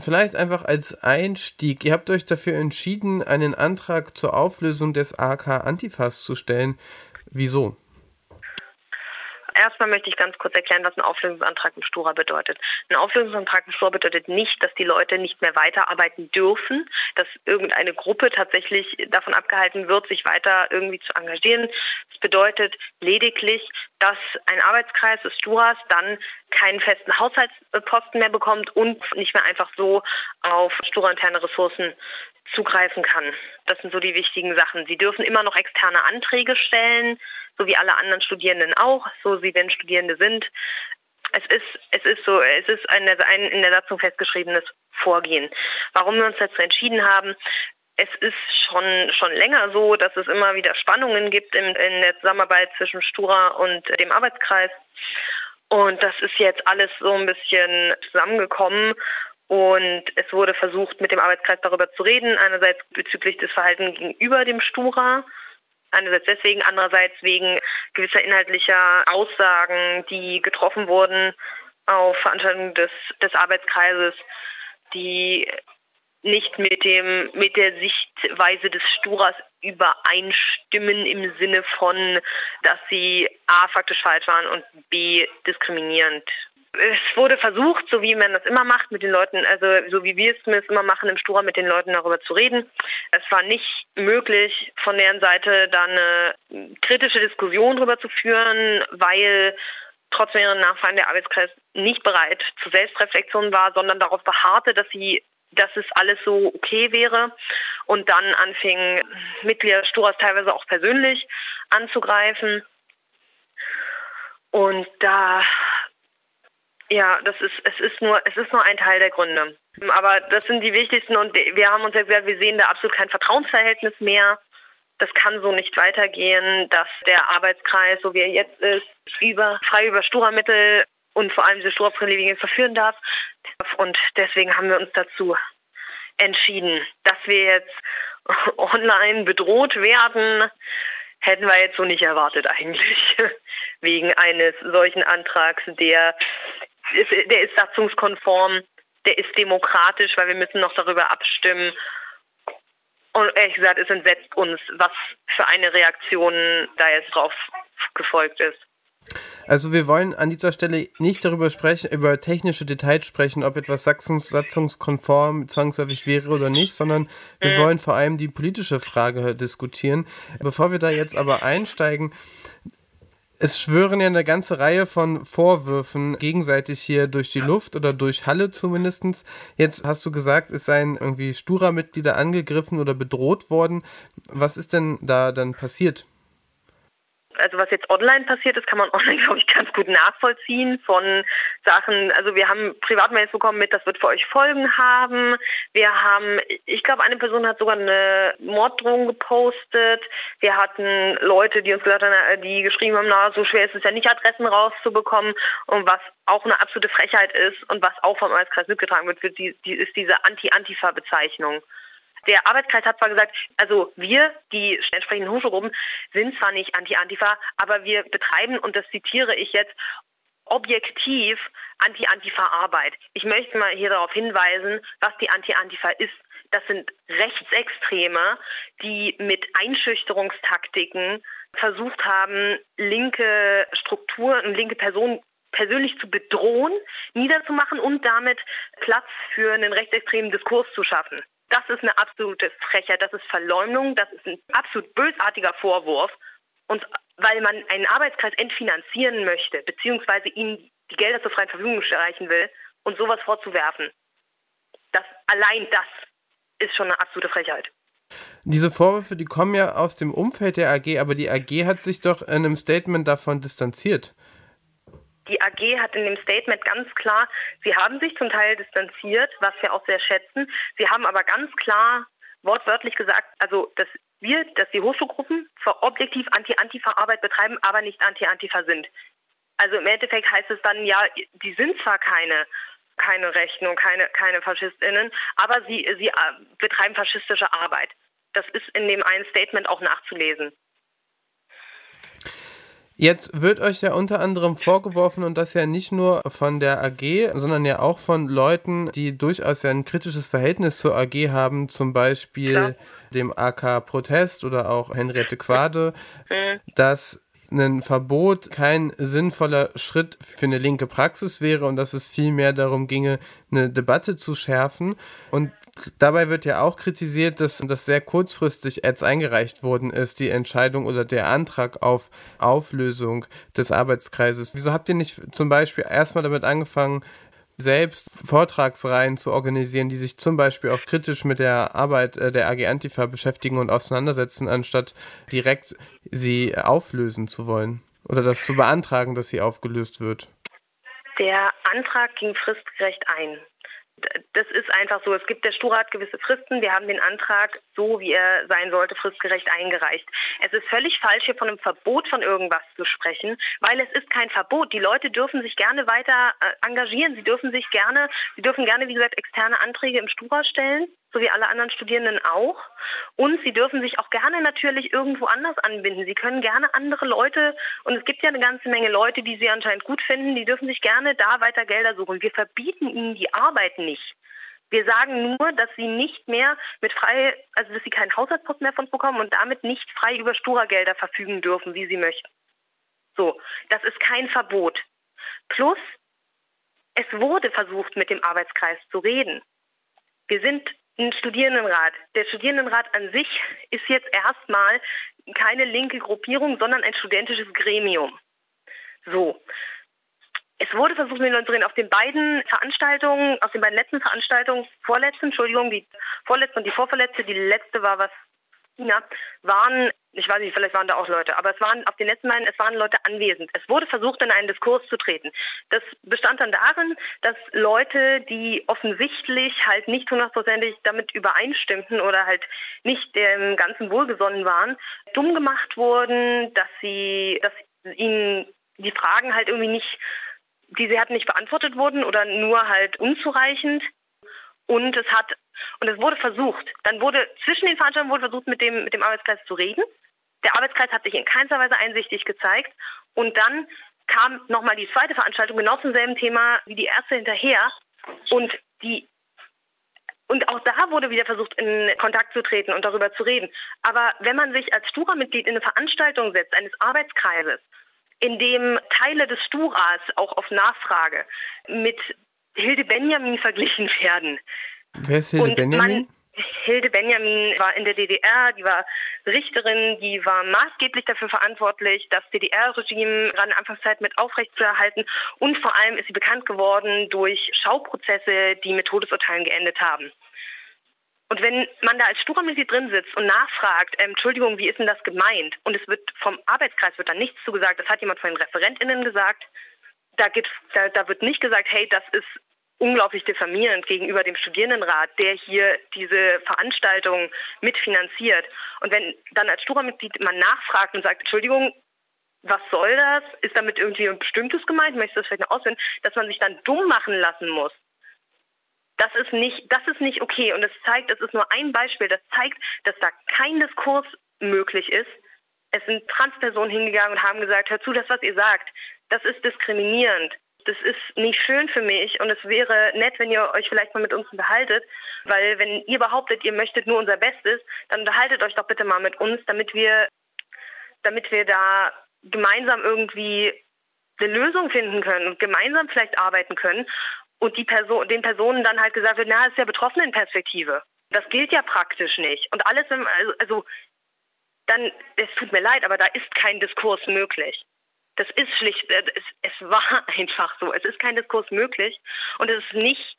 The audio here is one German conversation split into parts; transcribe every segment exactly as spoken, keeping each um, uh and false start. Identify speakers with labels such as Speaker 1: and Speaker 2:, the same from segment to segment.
Speaker 1: vielleicht einfach als Einstieg. Ihr habt euch dafür entschieden, einen Antrag zur Auflösung des A K Antifas zu stellen. Wieso?
Speaker 2: Erstmal möchte ich ganz kurz erklären, was ein Auflösungsantrag im Stura bedeutet. Ein Auflösungsantrag im Stura bedeutet nicht, dass die Leute nicht mehr weiterarbeiten dürfen, dass irgendeine Gruppe tatsächlich davon abgehalten wird, sich weiter irgendwie zu engagieren. Es bedeutet lediglich, dass ein Arbeitskreis des Sturas dann keinen festen Haushaltsposten mehr bekommt und nicht mehr einfach so auf Stura-interne Ressourcen zugreifen kann. Das sind so die wichtigen Sachen. Sie dürfen immer noch externe Anträge stellen, so wie alle anderen Studierenden auch, so sie denn Studierende sind. Es ist, es ist so, es ist ein, ein in der Satzung festgeschriebenes Vorgehen. Warum wir uns dazu entschieden haben, es ist schon, schon länger so, dass es immer wieder Spannungen gibt in, in der Zusammenarbeit zwischen Stura und dem Arbeitskreis. Und das ist jetzt alles so ein bisschen zusammengekommen. Und es wurde versucht, mit dem Arbeitskreis darüber zu reden, einerseits bezüglich des Verhaltens gegenüber dem Stura, einerseits deswegen, andererseits wegen gewisser inhaltlicher Aussagen, die getroffen wurden auf Veranstaltungen des, des Arbeitskreises, die nicht mit dem mit der Sichtweise des Sturas übereinstimmen im Sinne von, dass sie a. faktisch falsch waren und b. diskriminierend. Es wurde versucht, so wie man das immer macht, mit den Leuten, also so wie wir es zumindest immer machen im Stura, mit den Leuten darüber zu reden. Es war nicht möglich, von deren Seite da eine kritische Diskussion darüber zu führen, weil trotz mehreren Nachfragen der Arbeitskreis nicht bereit zur Selbstreflexion war, sondern darauf beharrte, dass sie dass es alles so okay wäre und dann anfingen Mitglieder des Sturas teilweise auch persönlich anzugreifen. Und da Ja, das ist, es ist nur, es ist nur ein Teil der Gründe. Aber das sind die wichtigsten und wir haben uns ja gesagt, wir sehen da absolut kein Vertrauensverhältnis mehr. Das kann so nicht weitergehen, dass der Arbeitskreis, so wie er jetzt ist, über, frei über Stura-Mittel und vor allem diese Stura-Privilegien verführen darf. Und deswegen haben wir uns dazu entschieden, dass wir jetzt online bedroht werden, hätten wir jetzt so nicht erwartet eigentlich, wegen eines solchen Antrags, der ist, der ist satzungskonform, der ist demokratisch, weil wir müssen noch darüber abstimmen. Und ehrlich gesagt, es entsetzt uns, was für eine Reaktion da jetzt drauf gefolgt ist.
Speaker 1: Also wir wollen an dieser Stelle nicht darüber sprechen, über technische Details sprechen, ob etwas satzungs- satzungskonform zwangsläufig wäre oder nicht, sondern wir mhm. wollen vor allem die politische Frage diskutieren. Bevor wir da jetzt aber einsteigen, es schwören ja eine ganze Reihe von Vorwürfen gegenseitig hier durch die Luft oder durch Halle zumindest. Jetzt hast du gesagt, es seien irgendwie Stura-Mitglieder angegriffen oder bedroht worden. Was ist denn da dann passiert?
Speaker 2: Also was jetzt online passiert ist, kann man online, glaube ich, ganz gut nachvollziehen von Sachen. Also wir haben Privatmails bekommen mit, das wird für euch Folgen haben. Wir haben, ich glaube, eine Person hat sogar eine Morddrohung gepostet. Wir hatten Leute, die uns gesagt haben, die geschrieben haben, na, so schwer ist es ja nicht, Adressen rauszubekommen. Und was auch eine absolute Frechheit ist und was auch vom Arbeitskreis mitgetragen wird, die, die ist diese Anti-Antifa-Bezeichnung. Der Arbeitskreis hat zwar gesagt, also wir, die entsprechenden Hochschulgruppen, sind zwar nicht Anti-Antifa, aber wir betreiben, und das zitiere ich jetzt, objektiv Anti-Antifa-Arbeit. Ich möchte mal hier darauf hinweisen, was die Anti-Antifa ist. Das sind Rechtsextreme, die mit Einschüchterungstaktiken versucht haben, linke Strukturen und linke Personen persönlich zu bedrohen, niederzumachen und damit Platz für einen rechtsextremen Diskurs zu schaffen. Das ist eine absolute Frechheit, das ist Verleumdung, das ist ein absolut bösartiger Vorwurf. Und weil man einen Arbeitskreis entfinanzieren möchte, beziehungsweise ihnen die Gelder zur freien Verfügung streichen will und sowas vorzuwerfen, das, allein das ist schon eine absolute Frechheit.
Speaker 1: Diese Vorwürfe, die kommen ja aus dem Umfeld der A G, aber die A G hat sich doch in einem Statement davon distanziert.
Speaker 2: Die A G hat in dem Statement ganz klar, sie haben sich zum Teil distanziert, was wir auch sehr schätzen. Sie haben aber ganz klar wortwörtlich gesagt, also dass wir, dass die Hochschulgruppen für objektiv Anti-Antifa-Arbeit betreiben, aber nicht Anti-Antifa sind. Also im Endeffekt heißt es dann, ja, die sind zwar keine keine Rechten und keine, keine FaschistInnen, aber sie, sie betreiben faschistische Arbeit. Das ist in dem einen Statement auch nachzulesen.
Speaker 1: Jetzt wird euch ja unter anderem vorgeworfen, und das ja nicht nur von der A G, sondern ja auch von Leuten, die durchaus ja ein kritisches Verhältnis zur A G haben, zum Beispiel Klar. dem A K Protest oder auch Henriette Quade, mhm. dass ein Verbot kein sinnvoller Schritt für eine linke Praxis wäre und dass es vielmehr darum ginge, eine Debatte zu schärfen. Und dabei wird ja auch kritisiert, dass das sehr kurzfristig jetzt eingereicht worden ist, die Entscheidung oder der Antrag auf Auflösung des Arbeitskreises. Wieso habt ihr nicht zum Beispiel erstmal damit angefangen, selbst Vortragsreihen zu organisieren, die sich zum Beispiel auch kritisch mit der Arbeit äh, der A G Antifa beschäftigen und auseinandersetzen, anstatt direkt sie auflösen zu wollen oder das zu beantragen, dass sie aufgelöst wird?
Speaker 2: Der Antrag ging fristgerecht ein. Das ist einfach so. Es gibt, der Stura hat gewisse Fristen. Wir haben den Antrag, so wie er sein sollte, fristgerecht eingereicht. Es ist völlig falsch, hier von einem Verbot von irgendwas zu sprechen, weil es ist kein Verbot. Die Leute dürfen sich gerne weiter äh, engagieren. Sie dürfen sich gerne, sie dürfen gerne, wie gesagt, externe Anträge im Stura stellen, so wie alle anderen Studierenden auch. Und sie dürfen sich auch gerne natürlich irgendwo anders anbinden. Sie können gerne andere Leute, und es gibt ja eine ganze Menge Leute, die sie anscheinend gut finden, die dürfen sich gerne da weiter Gelder suchen. Wir verbieten ihnen die Arbeit nicht. Wir sagen nur, dass sie nicht mehr mit frei, also dass sie keinen Haushaltsposten mehr von uns bekommen und damit nicht frei über Stura-Gelder verfügen dürfen, wie sie möchten. So, das ist kein Verbot. Plus, es wurde versucht, mit dem Arbeitskreis zu reden. Wir sind ein Studierendenrat. Der Studierendenrat an sich ist jetzt erstmal keine linke Gruppierung, sondern ein studentisches Gremium. So. Es wurde versucht, mit uns zu reden. Auf den beiden Veranstaltungen, auf den beiden letzten Veranstaltungen, vorletzten, Entschuldigung, die vorletzte und die vorverletzte, die letzte war was, China, waren, ich weiß nicht, vielleicht waren da auch Leute, aber es waren auf den letzten beiden, es waren Leute anwesend. Es wurde versucht, in einen Diskurs zu treten. Das bestand dann darin, dass Leute, die offensichtlich halt nicht hundertprozentig damit übereinstimmten oder halt nicht dem Ganzen wohlgesonnen waren, dumm gemacht wurden, dass sie, dass ihnen die Fragen halt irgendwie nicht, die sie hatten, nicht beantwortet wurden oder nur halt unzureichend. Und es hat, und es wurde versucht, dann wurde zwischen den Veranstaltungen wurde versucht, mit dem, mit dem Arbeitskreis zu reden. Der Arbeitskreis hat sich in keinster Weise einsichtig gezeigt. Und dann kam nochmal die zweite Veranstaltung genau zum selben Thema wie die erste hinterher. Und die, und auch da wurde wieder versucht, in Kontakt zu treten und darüber zu reden. Aber wenn man sich als Stura-Mitglied in eine Veranstaltung setzt, eines Arbeitskreises, in dem Teile des Sturas auch auf Nachfrage mit Hilde Benjamin verglichen werden.
Speaker 1: Wer ist Hilde
Speaker 2: und
Speaker 1: Benjamin?
Speaker 2: Man, Hilde Benjamin war in der D D R, die war Richterin, die war maßgeblich dafür verantwortlich, das D D R-Regime gerade in der Anfangszeit mit aufrechtzuerhalten, und vor allem ist sie bekannt geworden durch Schauprozesse, die mit Todesurteilen geendet haben. Und wenn man da als Stura-Mitglied drin sitzt und nachfragt, ähm, Entschuldigung, wie ist denn das gemeint? Und es wird vom Arbeitskreis wird dann nichts zugesagt, das hat jemand von den ReferentInnen gesagt. Da, gibt, da, da wird nicht gesagt, hey, das ist unglaublich diffamierend gegenüber dem Studierendenrat, der hier diese Veranstaltung mitfinanziert. Und wenn dann als Stura-Mitglied man nachfragt und sagt, Entschuldigung, was soll das? Ist damit irgendwie ein bestimmtes gemeint? Möchtest du das vielleicht noch ausführen? Dass man sich dann dumm machen lassen muss. Das ist nicht, das ist nicht okay. Und es zeigt, das ist nur ein Beispiel, das zeigt, dass da kein Diskurs möglich ist. Es sind Transpersonen hingegangen und haben gesagt, hör zu, das, was ihr sagt, das ist diskriminierend. Das ist nicht schön für mich und es wäre nett, wenn ihr euch vielleicht mal mit uns unterhaltet, weil wenn ihr behauptet, ihr möchtet nur unser Bestes, dann unterhaltet euch doch bitte mal mit uns, damit wir, damit wir da gemeinsam irgendwie eine Lösung finden können und gemeinsam vielleicht arbeiten können. Und die Person, den Personen dann halt gesagt wird, na, das ist ja Betroffenenperspektive. Das gilt ja praktisch nicht. Und alles, also, also dann, es tut mir leid, aber da ist kein Diskurs möglich. Das ist schlicht, es, es war einfach so. Es ist kein Diskurs möglich und es ist nicht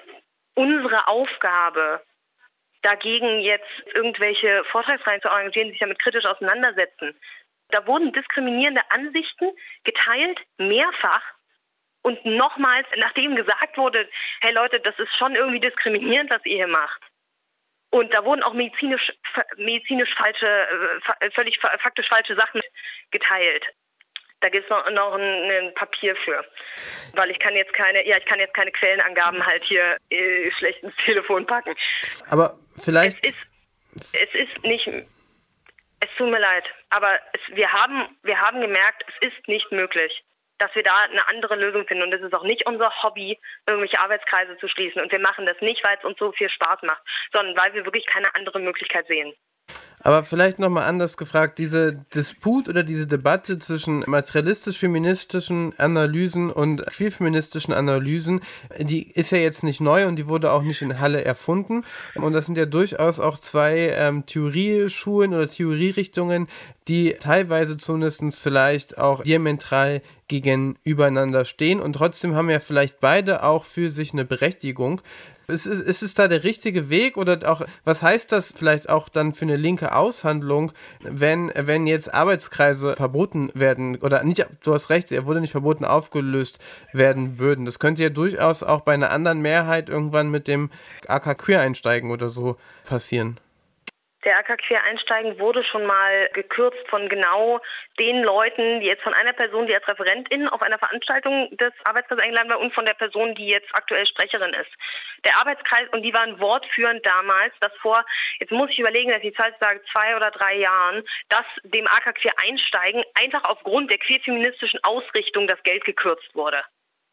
Speaker 2: unsere Aufgabe, dagegen jetzt irgendwelche Vortragsreihen zu organisieren, die sich damit kritisch auseinandersetzen. Da wurden diskriminierende Ansichten geteilt, mehrfach. Und nochmals, nachdem gesagt wurde, hey Leute, das ist schon irgendwie diskriminierend, was ihr hier macht. Und da wurden auch medizinisch, medizinisch falsche, völlig faktisch falsche Sachen geteilt. Da gibt es noch, noch ein, ein Papier für. Weil ich kann jetzt keine, ja, ich kann jetzt keine Quellenangaben halt hier äh, schlecht ins Telefon packen.
Speaker 1: Aber vielleicht.
Speaker 2: Es ist, es ist nicht. Es tut mir leid, aber es, wir haben, wir haben gemerkt, es ist nicht möglich, dass wir da eine andere Lösung finden. Und es ist auch nicht unser Hobby, irgendwelche Arbeitskreise zu schließen. Und wir machen das nicht, weil es uns so viel Spaß macht, sondern weil wir wirklich keine andere Möglichkeit sehen.
Speaker 1: Aber vielleicht nochmal anders gefragt, diese Disput oder diese Debatte zwischen materialistisch-feministischen Analysen und queer-feministischen Analysen, die ist ja jetzt nicht neu und die wurde auch nicht in Halle erfunden. Und das sind ja durchaus auch zwei ähm, Theorieschulen oder Theorierichtungen, die teilweise zumindest vielleicht auch diametral gegenübereinander stehen. Und trotzdem haben ja vielleicht beide auch für sich eine Berechtigung. Ist, ist, ist es da der richtige Weg oder auch, was heißt das vielleicht auch dann für eine linke Aushandlung, wenn, wenn jetzt Arbeitskreise verboten werden oder nicht, du hast recht, er wurde nicht verboten, aufgelöst werden würden. Das könnte ja durchaus auch bei einer anderen Mehrheit irgendwann mit dem A K Queer einsteigen oder so passieren.
Speaker 2: Der A K Queer einsteigen wurde schon mal gekürzt von genau den Leuten, die jetzt von einer Person, die als Referentin auf einer Veranstaltung des Arbeitskreises eingeladen war und von der Person, die jetzt aktuell Sprecherin ist. Der Arbeitskreis, und die waren wortführend damals, dass vor, jetzt muss ich überlegen, dass ich Zeit sage, zwei oder drei Jahren, dass dem A K Queer einsteigen einfach aufgrund der queer-feministischen Ausrichtung das Geld gekürzt wurde.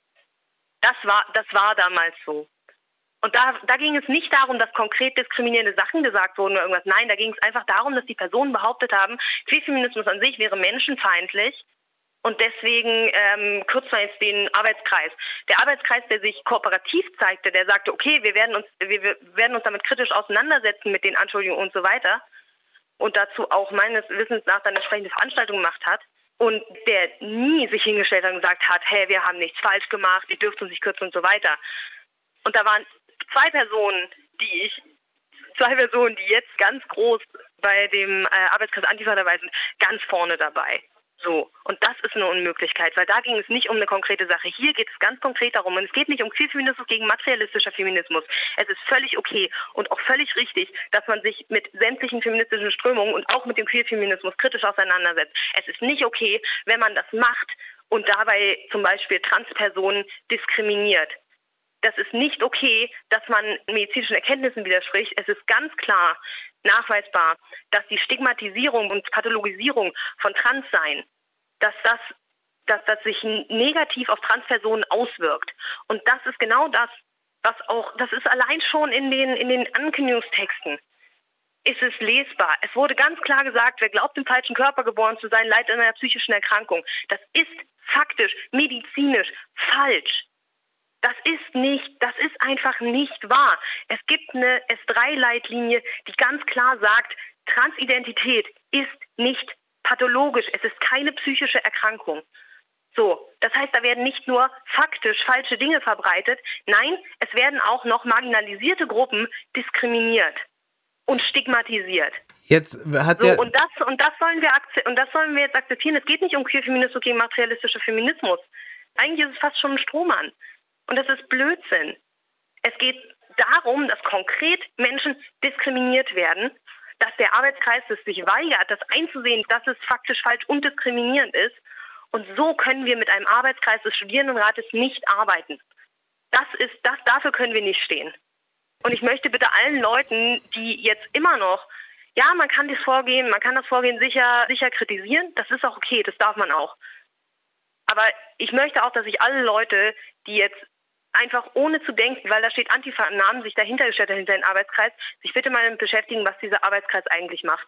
Speaker 2: Das war, das war damals so. Und da, da ging es nicht darum, dass konkret diskriminierende Sachen gesagt wurden oder irgendwas. Nein, da ging es einfach darum, dass die Personen behauptet haben, Queerfeminismus an sich wäre menschenfeindlich und deswegen ähm, kürzt man jetzt den Arbeitskreis. Der Arbeitskreis, der sich kooperativ zeigte, der sagte, okay, wir werden uns, wir, wir werden uns damit kritisch auseinandersetzen mit den Anschuldigungen und so weiter und dazu auch meines Wissens nach dann entsprechende Veranstaltungen gemacht hat. Und der nie sich hingestellt hat und gesagt hat, hey, wir haben nichts falsch gemacht, ihr dürft uns nicht kürzen und so weiter. Und da waren zwei Personen, die ich, zwei Personen, die jetzt ganz groß bei dem äh, Arbeitskreis Antifa dabei sind, ganz vorne dabei. So. Und das ist eine Unmöglichkeit, weil da ging es nicht um eine konkrete Sache. Hier geht es ganz konkret darum, und es geht nicht um Queerfeminismus gegen materialistischer Feminismus. Es ist völlig okay und auch völlig richtig, dass man sich mit sämtlichen feministischen Strömungen und auch mit dem Queerfeminismus kritisch auseinandersetzt. Es ist nicht okay, wenn man das macht und dabei zum Beispiel Transpersonen diskriminiert. Das ist nicht okay, dass man medizinischen Erkenntnissen widerspricht. Es ist ganz klar nachweisbar, dass die Stigmatisierung und Pathologisierung von Transsein, dass das, dass das sich negativ auf Transpersonen auswirkt. Und das ist genau das, was auch, das ist allein schon in den, in den Ankündigungstexten, ist es lesbar. Es wurde ganz klar gesagt, wer glaubt, im falschen Körper geboren zu sein, leidet an einer psychischen Erkrankung. Das ist faktisch, medizinisch falsch. Das ist nicht, das ist einfach nicht wahr. Es gibt eine S drei Leitlinie, die ganz klar sagt, Transidentität ist nicht pathologisch. Es ist keine psychische Erkrankung. So, das heißt, da werden nicht nur faktisch falsche Dinge verbreitet, nein, es werden auch noch marginalisierte Gruppen diskriminiert und stigmatisiert.
Speaker 1: Jetzt hat
Speaker 2: so,
Speaker 1: der
Speaker 2: und das und das sollen wir und das sollen wir jetzt akzeptieren. Es geht nicht um Queerfeminismus gegen materialistischer Feminismus. Eigentlich ist es fast schon ein Strohmann. Und das ist Blödsinn. Es geht darum, dass konkret Menschen diskriminiert werden, dass der Arbeitskreis es sich weigert, das einzusehen, dass es faktisch falsch und diskriminierend ist. Und so können wir mit einem Arbeitskreis des Studierendenrates nicht arbeiten. Das ist, das, dafür können wir nicht stehen. Und ich möchte bitte allen Leuten, die jetzt immer noch, ja, man kann das Vorgehen, man kann das Vorgehen sicher, sicher kritisieren, das ist auch okay, das darf man auch. Aber ich möchte auch, dass sich alle Leute, die jetzt einfach ohne zu denken, weil da steht Antifa im Namen, sich dahinter gestellt hat, hinter den Arbeitskreis, sich bitte mal damit beschäftigen, was dieser Arbeitskreis eigentlich macht.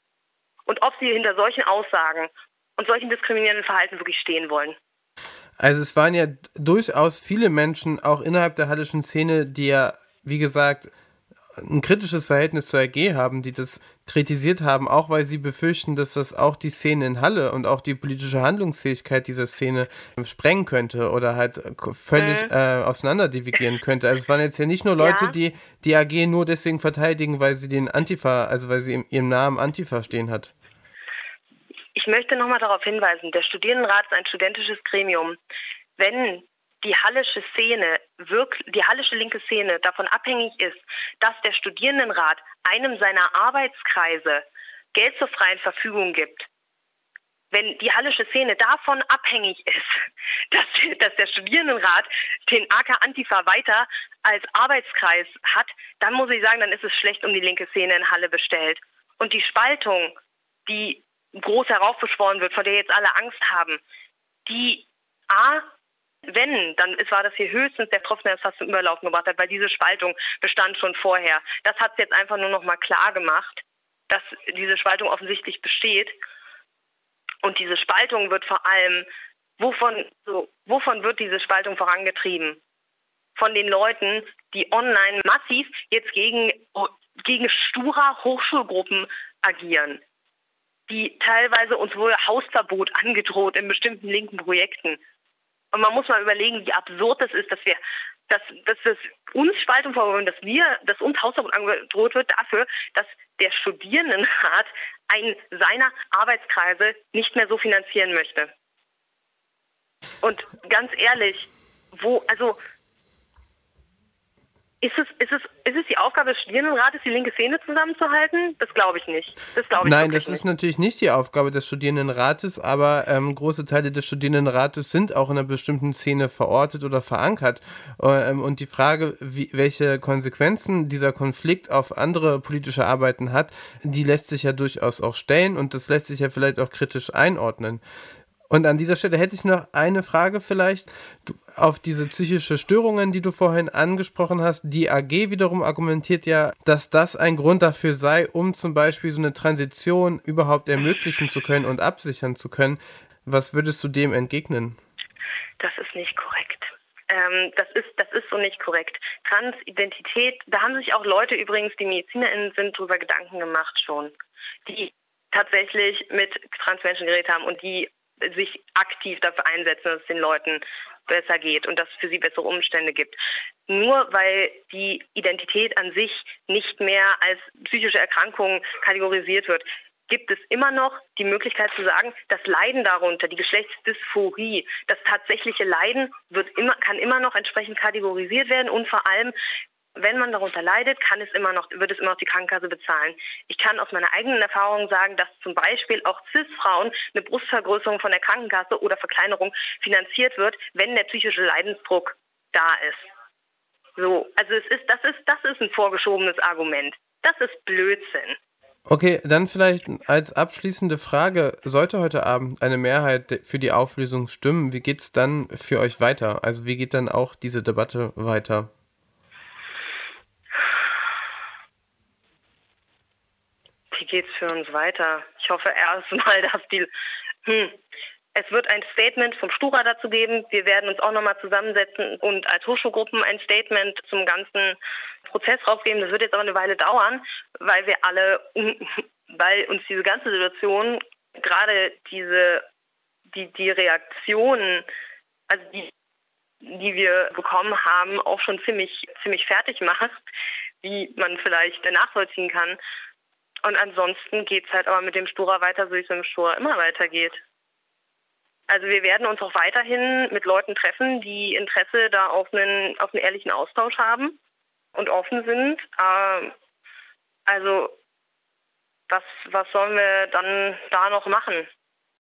Speaker 2: Und ob sie hinter solchen Aussagen und solchen diskriminierenden Verhalten wirklich stehen wollen.
Speaker 1: Also es waren ja durchaus viele Menschen, auch innerhalb der hallischen Szene, die ja, wie gesagt, ein kritisches Verhältnis zur R G haben, die das kritisiert haben, auch weil sie befürchten, dass das auch die Szene in Halle und auch die politische Handlungsfähigkeit dieser Szene sprengen könnte oder halt völlig mhm. äh, auseinanderdivigieren könnte. Also es waren jetzt ja nicht nur Leute, ja. die die A G nur deswegen verteidigen, weil sie den Antifa, also weil sie in ihrem Namen Antifa stehen hat.
Speaker 2: Ich möchte nochmal darauf hinweisen, der Studierendenrat ist ein studentisches Gremium. Wenn die hallische Szene, wirklich, die hallische linke Szene davon abhängig ist, dass der Studierendenrat einem seiner Arbeitskreise Geld zur freien Verfügung gibt, wenn die hallische Szene davon abhängig ist, dass, dass der Studierendenrat den A K Antifa weiter als Arbeitskreis hat, dann muss ich sagen, dann ist es schlecht um die linke Szene in Halle bestellt. Und die Spaltung die groß heraufbeschworen wird, vor der jetzt alle Angst haben, die A, wenn, dann war das hier höchstens der Tropfen, der es fast zum Überlaufen gebracht hat, weil diese Spaltung bestand schon vorher. Das hat es jetzt einfach nur noch mal klar gemacht, dass diese Spaltung offensichtlich besteht. Und diese Spaltung wird vor allem, wovon, so, wovon wird diese Spaltung vorangetrieben? Von den Leuten, die online massiv jetzt gegen, gegen stura Hochschulgruppen agieren, die teilweise uns wohl Hausverbot angedroht in bestimmten linken Projekten. Und man muss mal überlegen, wie absurd das ist, dass wir, dass, dass das uns Spaltung vorwürfen, dass wir, dass uns Hausverbot angedroht wird dafür, dass der Studierendenrat einen seiner Arbeitskreise nicht mehr so finanzieren möchte. Und ganz ehrlich, wo, also Ist es, ist, es, ist es die Aufgabe des Studierendenrates, die linke Szene zusammenzuhalten? Das glaube ich nicht. Das glaube ich
Speaker 1: Nein, das ist
Speaker 2: nicht.
Speaker 1: natürlich nicht die Aufgabe des Studierendenrates, aber ähm, große Teile des Studierendenrates sind auch in einer bestimmten Szene verortet oder verankert. Ähm, und die Frage, wie, welche Konsequenzen dieser Konflikt auf andere politische Arbeiten hat, die lässt sich ja durchaus auch stellen und das lässt sich ja vielleicht auch kritisch einordnen. Und an dieser Stelle hätte ich noch eine Frage vielleicht du, auf diese psychische Störungen, die du vorhin angesprochen hast. Die A G wiederum argumentiert ja, dass das ein Grund dafür sei, um zum Beispiel so eine Transition überhaupt ermöglichen zu können und absichern zu können. Was würdest du dem entgegnen?
Speaker 2: Das ist nicht korrekt. Ähm, das ist, das ist so nicht korrekt. Transidentität, da haben sich auch Leute übrigens, die MedizinerInnen sind, darüber Gedanken gemacht schon, die tatsächlich mit Transmenschen geredet haben und die sich aktiv dafür einsetzen, dass es den Leuten besser geht und dass es für sie bessere Umstände gibt. Nur weil die Identität an sich nicht mehr als psychische Erkrankung kategorisiert wird, gibt es immer noch die Möglichkeit zu sagen, das Leiden darunter, die Geschlechtsdysphorie, das tatsächliche Leiden wird immer, kann immer noch entsprechend kategorisiert werden und vor allem, wenn man darunter leidet, kann es immer noch, wird es immer noch die Krankenkasse bezahlen. Ich kann aus meiner eigenen Erfahrung sagen, dass zum Beispiel auch Cis-Frauen eine Brustvergrößerung von der Krankenkasse oder Verkleinerung finanziert wird, wenn der psychische Leidensdruck da ist. So, also es ist, das ist, das ist ein vorgeschobenes Argument. Das ist Blödsinn.
Speaker 1: Okay, dann vielleicht als abschließende Frage, sollte heute Abend eine Mehrheit für die Auflösung stimmen, wie geht's dann für euch weiter? Also wie geht dann auch diese Debatte weiter?
Speaker 2: Wie geht's für uns weiter? Ich hoffe erstmal, dass die... Hm, es wird ein Statement vom Stura dazu geben. Wir werden uns auch nochmal zusammensetzen und als Hochschulgruppen ein Statement zum ganzen Prozess rausgeben. Das wird jetzt aber eine Weile dauern, weil wir alle, weil uns diese ganze Situation, gerade diese, die, die Reaktionen, also die, die wir bekommen haben, auch schon ziemlich, ziemlich fertig macht, wie man vielleicht nachvollziehen kann. Und ansonsten geht es halt aber mit dem Stura weiter, so wie es mit dem Stura immer weitergeht. Also wir werden uns auch weiterhin mit Leuten treffen, die Interesse da auf einen, auf einen ehrlichen Austausch haben und offen sind. Ähm, also was, was sollen wir dann da noch machen?